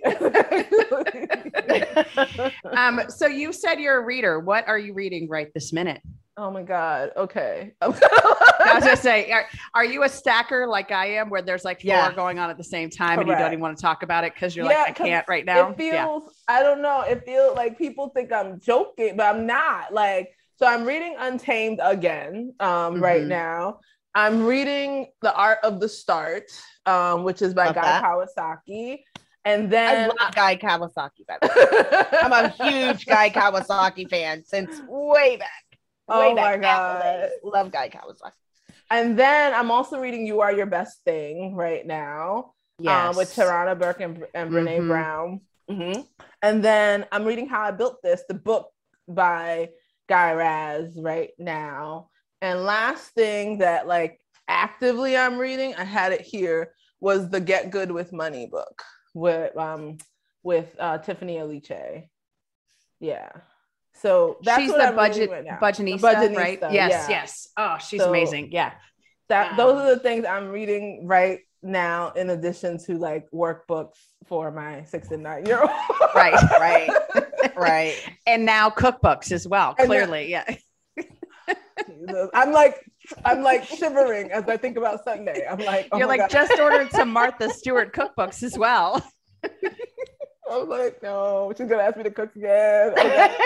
to try. Um, so you said you're a reader. What are you reading right this minute? Oh my God. Okay. I was gonna say, are, are you a stacker like I am, where there's like four Yeah. going on at the same time and you Correct. don't even want to talk about it because you're Yeah, like, I 'cause can't right now? It feels, I don't know. It feels like people think I'm joking, but I'm not. Like, so I'm reading Untamed again um, right Mhm. now. I'm reading The Art of the Start, um, which is by Love Guy that. Kawasaki. And I then love Guy Kawasaki, by the way. I'm a huge Guy Kawasaki fan since way back. Way Oh back my Apple God. days. Love Guy Kawasaki. And then I'm also reading You Are Your Best Thing right now, Yes. um, with Tarana Burke and, and Brene Mhm. Brown. Mm-hmm. And then I'm reading How I Built This, the book by Guy Raz right now. And last thing that like actively I'm reading, I had it here, was the Get Good with Money book with um with uh, Tiffany Aliche. Yeah. So that's she's what the I'm budget reading right now. budgetista, The budgetista, right? Yes, yeah. yes. Oh, she's So- amazing. Yeah. That Um, those are the things I'm reading right now, in addition to like workbooks for my six and nine year old. Right, right, right. And now cookbooks as well. And Clearly, yeah. Jesus. I'm like, I'm like shivering as I think about Sunday. I'm like, oh You're my like, God. just ordered some Martha Stewart cookbooks as well. I was like, no, she's gonna ask me to cook again. Okay.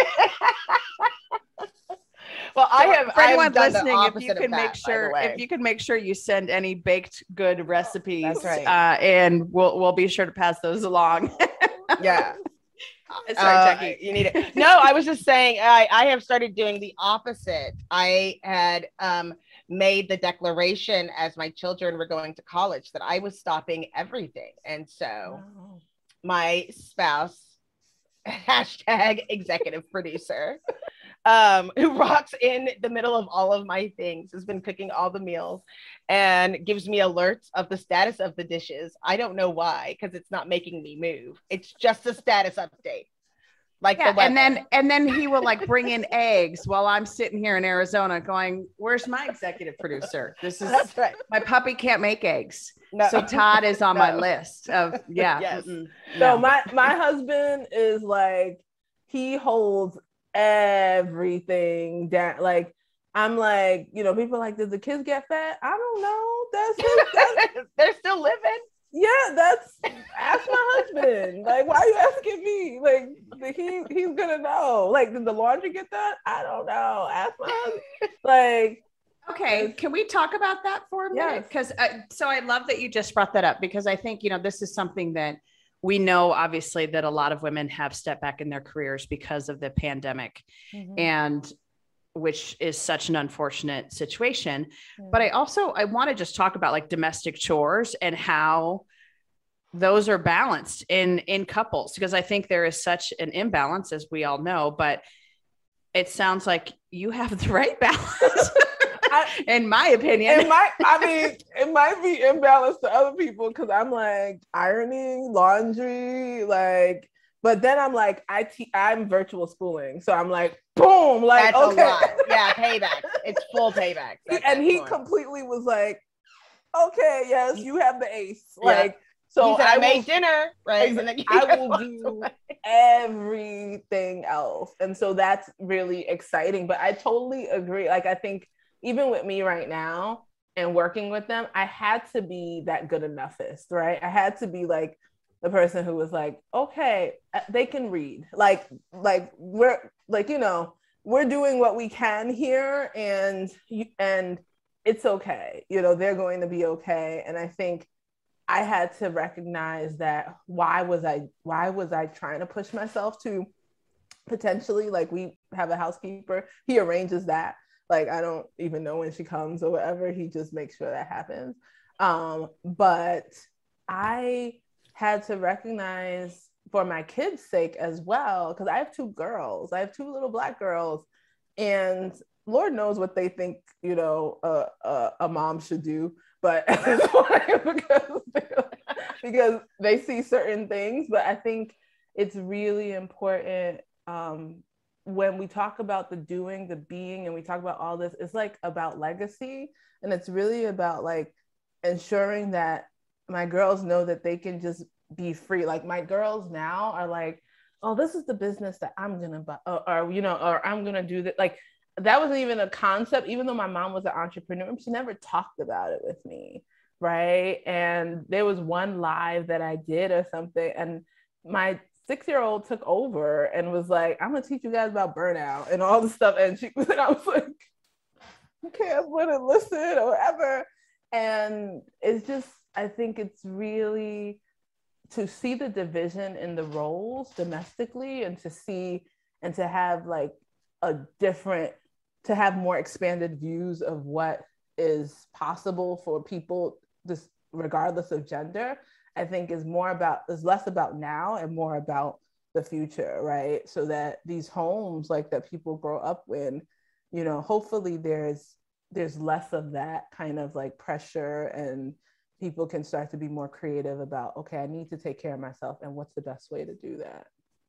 Well, I have. For I anyone have done listening, the if opposite you of can that, make by the sure, way. if you can make sure you send any baked good recipes, That's right. uh, and we'll we'll be sure to pass those along. yeah. Sorry, Uh, Jackie. You need it. No, I was just saying. I I have started doing the opposite. I had um made the declaration as my children were going to college that I was stopping everything, and so my spouse, hashtag executive producer, um, who rocks in the middle of all of my things, has been cooking all the meals and gives me alerts of the status of the dishes. I don't know why, because it's not making me move. It's just a status update. like yeah, the and then and then he will like bring in eggs while I'm sitting here in Arizona going, where's my executive producer? This is That's right. My puppy can't make eggs. No. So Todd is on No. my list of yeah. Yes. mm-mm, No, no. my my husband is like, he holds everything down. Like, I'm like, you know, people are like, did the kids get fat? I don't know. That's, that's They're still living. yeah, that's ask my husband. Like, why are you asking me? Like, he he's gonna know. Like, did the laundry get done? I don't know. Ask my husband. Like, Okay, can we talk about that for a minute? Yes. Because uh, so I love that you just brought that up, because I think, you know, this is something that we know, obviously, that a lot of women have stepped back in their careers because of the pandemic, Mm-hmm. and which is such an unfortunate situation. But I also, I want to just talk about like domestic chores and how those are balanced in, in couples, because I think there is such an imbalance, as we all know, but it sounds like you have the right balance. I, in my opinion. It might, I mean, it might be imbalanced to other people because I'm like ironing, laundry, like, but then I'm like, I te- I'm virtual schooling. So I'm like, boom, like, That's okay. a lot. Yeah, payback. It's full payback. And he completely was like, okay, yes, you have the ace. Yeah. Like, so he said, I, I made will, dinner, right? And then you I just will walked do away. everything else. And so that's really exciting. But I totally agree. Like, I think even with me right now and working with them, I had to be that good enoughist, right? I had to be like the person who was like, okay, they can read. Like, like we're like, you know, we're doing what we can here, and and it's okay. You know, they're going to be okay. And I think I had to recognize that why was I why was I trying to push myself to potentially, like, we have a housekeeper, he arranges that. Like, I don't even know when she comes or whatever. He just makes sure that happens. Um, but I had to recognize, for my kids' sake as well, because I have two girls. I have two little Black girls. And Lord knows what they think, you know, uh, uh, a mom should do. But at this point, because, because they see certain things. But I think it's really important, um, when we talk about the doing, the being, and we talk about all this, it's like about legacy. And it's really about like ensuring that my girls know that they can just be free. Like, my girls now are like, oh, this is the business that I'm going to buy, or, or, you know, or I'm going to do that. Like, that wasn't even a concept, even though my mom was an entrepreneur, she never talked about it with me. Right. And there was one live that I did or something, and my six-year-old took over and was like, I'm gonna teach you guys about burnout and all this stuff. And she was, and I was like, okay, I'm gonna listen or whatever. And it's just, I think it's really to see the division in the roles domestically, and to see and to have like a different, to have more expanded views of what is possible for people, this regardless of gender. I think is more about, is less about now and more about the future, right? So that these homes like that people grow up in, you know, hopefully there's there's less of that kind of like pressure, and people can start to be more creative about, okay, I need to take care of myself, and what's the best way to do that?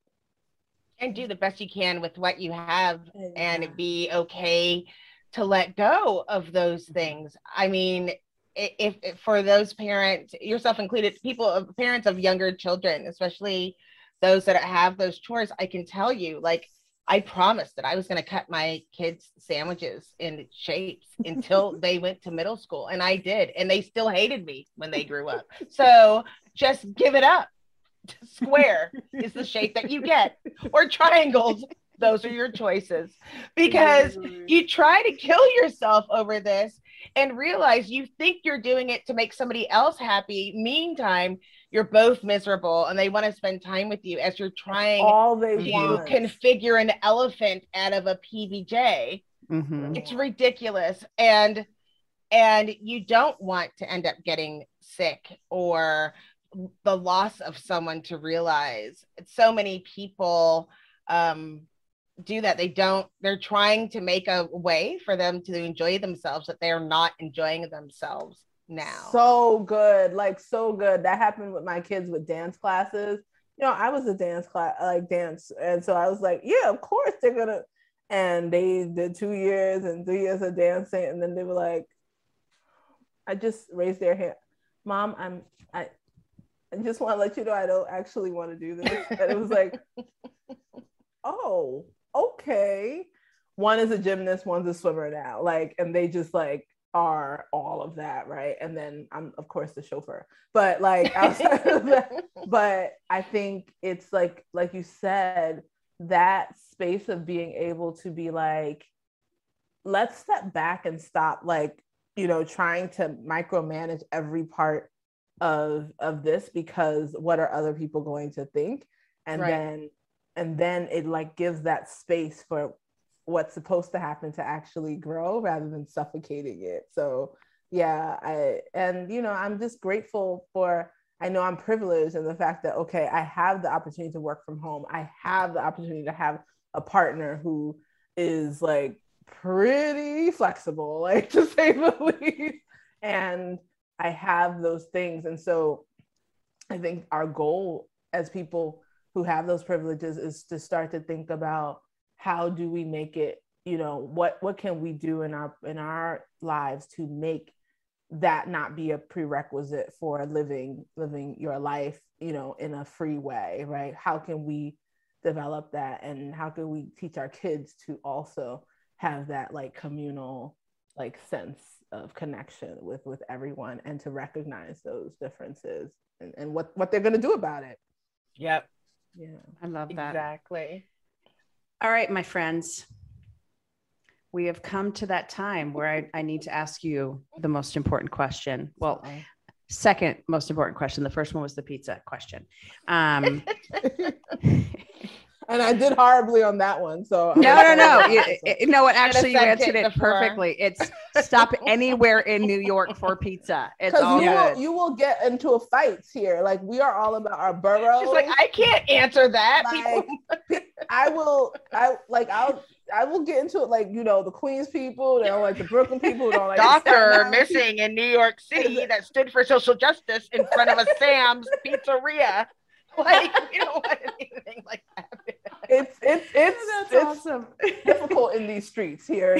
And do the best you can with what you have, Yeah. and be okay to let go of those things. I mean, If, if for those parents, yourself included, people, parents of younger children, especially those that have those chores, I can tell you, like, I promised that I was going to cut my kids' sandwiches in shapes until they went to middle school, and I did, and they still hated me when they grew up. So just give it up. Square is the shape that you get, or triangles. Those are your choices, because you try to kill yourself over this and realize you think you're doing it to make somebody else happy. Meantime, you're both miserable, and they want to spend time with you as you're trying all they to want. configure an elephant out of a P B J. Mm-hmm. It's ridiculous. And, and you don't want to end up getting sick, or the loss of someone to realize. So many people, um, do that. They don't, they're trying to make a way for them to enjoy themselves, that they're not enjoying themselves now. So good, like so good. That happened with my kids with dance classes. you know, I was a dance class, like dance. And so I was like, yeah, of course they're going to. And they did two years and three years of dancing. And then they were like, I just raised their hand. Mom, I'm, I, I just want to let you know I don't actually want to do this. And it was like, oh, okay. One is a gymnast, one's a swimmer now. Like, and they just like are all of that, right? And then I'm, of course, the chauffeur. But like, outside of that, but I think it's like, like you said, that space of being able to be like, let's step back and stop, like, you know, trying to micromanage every part of of this, because what are other people going to think? And right. then and then it like gives that space for what's supposed to happen to actually grow rather than suffocating it. So yeah, I and you know, I'm just grateful for, I know I'm privileged in the fact that, okay, I have the opportunity to work from home. I have the opportunity to have a partner who is like pretty flexible, like to say the least. And I have those things. And so I think our goal as people who have those privileges is to start to think about, how do we make it, you know, what, what can we do in our, in our lives to make that not be a prerequisite for living, living your life, you know, in a free way, right? How can we develop that? And how can we teach our kids to also have that like communal, like sense of connection with, with everyone, and to recognize those differences and, and what, what they're going to do about it. Yep. Yeah. I love that. Exactly. All right, my friends, we have come to that time where I, I need to ask you the most important question. Well, second most important question. The first one was the pizza question. Um, And I did horribly on that one. So no, no, no. You, you know what? Actually, you answered it perfectly. It's stop anywhere in New York for pizza. It's all you good. Will, you will get into a fights here. Like, we are all about our boroughs. She's like, I can't answer that. Like, I will. I like. I'll. I will get into it. Like, you know, the Queens people. They don't like the Brooklyn people. Don't like doctor missing in New York City that stood for social justice in front of a Sam's Pizzeria. Like, you know what? Anything like that. It's it's it's That's it's awesome. difficult in these streets here.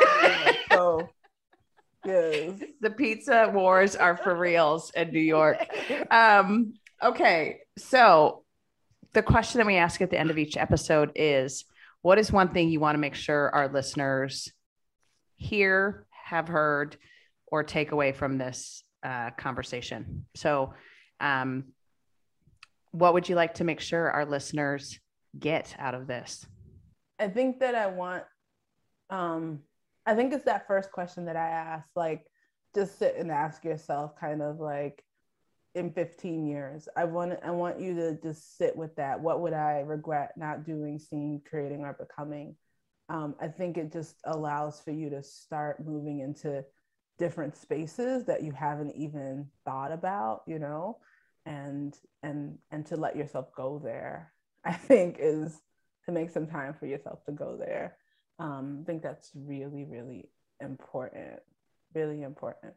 So yes, the pizza wars are for reals in New York. Um, okay, so the question that we ask at the end of each episode is, what is one thing you want to make sure our listeners hear, have heard, or take away from this uh, conversation? So um, what would you like to make sure our listeners get out of this? I think that I want, um, I think it's that first question that I asked, like, just sit and ask yourself kind of like, in fifteen years, I want, I want you to just sit with that. What would I regret not doing, seeing, creating, or becoming? Um, I think it just allows for you to start moving into different spaces that you haven't even thought about, you know, and, and, and to let yourself go there, I think, is to make some time for yourself to go there. Um, I think that's really, really important, really important.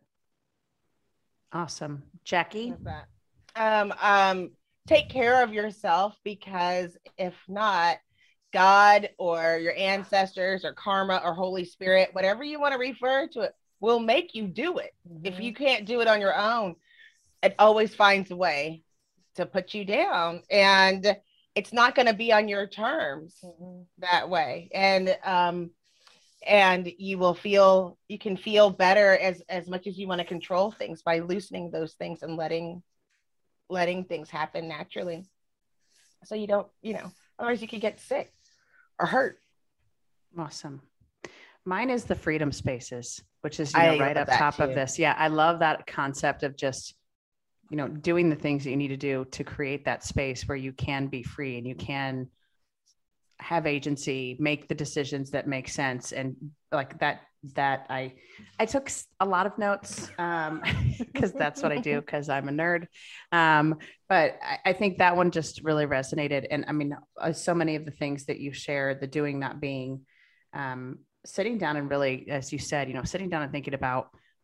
Awesome. Jackie? Um, um, take care of yourself, because if not, God or your ancestors or karma or Holy Spirit, whatever you want to refer to it, will make you do it. Mm-hmm. If you can't do it on your own, it always finds a way to put you down. And it's not going to be on your terms mm-hmm. that way. And, um, and you will feel, you can feel better as, as much as you want to control things by loosening those things and letting, letting things happen naturally. So you don't, you know, otherwise you could get sick or hurt. Awesome. Mine is the freedom spaces, which is, you know, right up top too. Of this. Yeah. I love that concept of just, you know, doing the things that you need to do to create that space where you can be free and you can have agency, make the decisions that make sense. And like that, that I, I took a lot of notes um, because that's what I do, because I'm a nerd. Um, but I, I think that one just really resonated. And I mean, uh, so many of the things that you shared, the doing, not being, um, sitting down and really, as you said, you know, sitting down and thinking about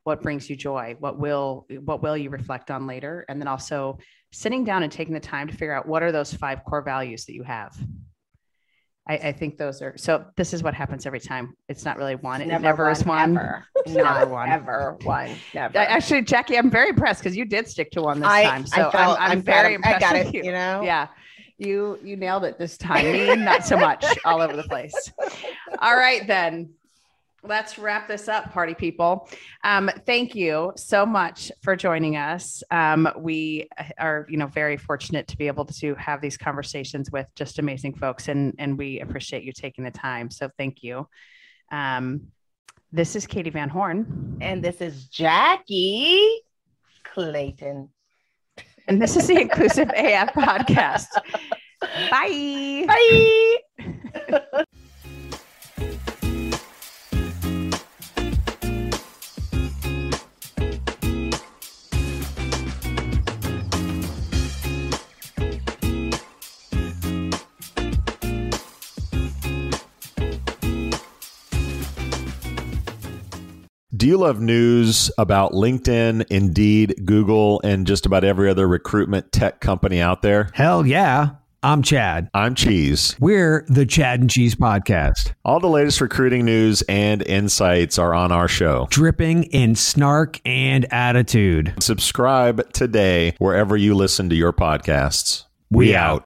what brings you joy, what will, what will you reflect on later? And then also sitting down and taking the time to figure out what are those five core values that you have. I, I think those are, so this is what happens every time. It's not really one. It never, never is one. Ever. It's not never one. Ever one. Never. I, actually, Jackie, I'm very impressed because you did stick to one this I, time. So I felt, I'm, I'm, I'm very I impressed got with it, you. you know? Yeah. You, you nailed it this time. Me, not so much, all over the place. All right, then. Let's wrap this up, party people. Um, thank you so much for joining us. Um, we are, you know, very fortunate to be able to have these conversations with just amazing folks, and, and we appreciate you taking the time. So thank you. Um, this is Katie Van Horn. And this is Jackie Clayton. And this is the Inclusive A F Podcast. Bye. Bye. Do you love news about LinkedIn, Indeed, Google, and just about every other recruitment tech company out there? Hell yeah. I'm Chad. I'm Cheese. We're the Chad and Cheese Podcast. All the latest recruiting news and insights are on our show. Dripping in snark and attitude. Subscribe today wherever you listen to your podcasts. We out.